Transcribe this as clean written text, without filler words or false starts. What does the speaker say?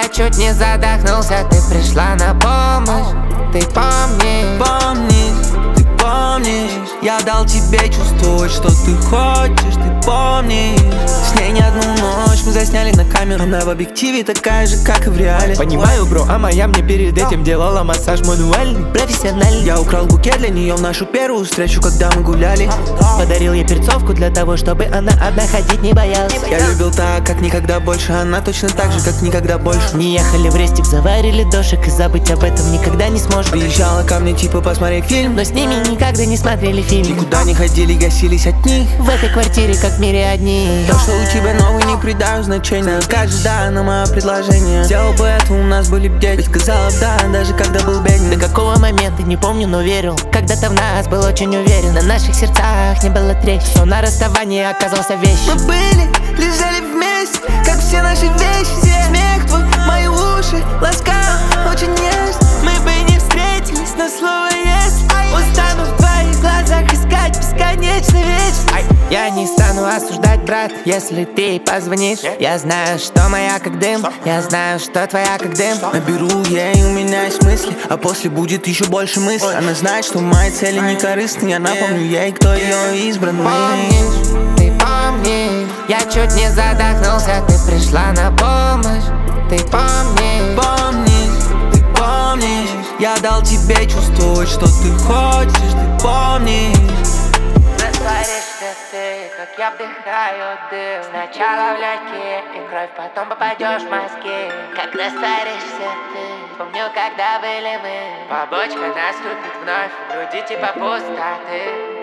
чуть не задохнулся, ты пришла на помощь. Ты помнишь? Ты помнишь? Я дал тебе чувствовать, что ты хочешь, ты помнишь? С ней не одну ночь мы засняли на камеру. Она в объективе такая же, как и в реале. Понимаю, бро, а моя мне перед этим делала массаж мануальный, профессиональный. Я украл букет для нее в нашу первую встречу, когда мы гуляли. Подарил ей перцовку для того, чтобы она одна ходить не боялась. Я любил так, как никогда больше. Она точно так же, как никогда больше. Не ехали в рестик, заварили дошек, и забыть об этом никогда не сможем. Приезжала ко мне типа посмотреть фильм, но с ними никогда не смотрели фильм. никуда не ходили, гасились от них. В этой квартире как в мире одни. То, что у тебя новый, не придаю значения. Скажешь да на мое предложение. Сделал бы это, у нас были б дети. Сказала б да, даже когда был беден. До какого момента, не помню, но верил. Когда-то в нас был очень уверен. На наших сердцах не было трещин, но на расставании оказался вещь. Мы были, лежали вместе, как все наши вещи. Смех твой, мои уши ласкал очень нежно. Мы бы не встретились, но слово есть. Устану в твоих глазах искать бесконечно вечно. Я не стану осуждать, брат, если ты позвонишь. Я знаю, что моя как дым, я знаю, что твоя как дым. Наберу ей, у меня есть мысли, а после будет еще больше мыслей. Она знает, что мои цели не корыстны. Я напомню ей, кто ее избранный. Помнишь, ты помнишь? Я чуть не задохнулся, ты пришла на помощь. Ты помнишь? Ты помнишь? Я дал тебе чувствовать, что ты хочешь, ты помнишь? Растворишься ты, как я вдыхаю дым. Сначала в легкие и кровь, потом попадешь в мозги. Как растворишься ты, помню, когда были мы. Побочка наступит вновь, в груди типа пустоты.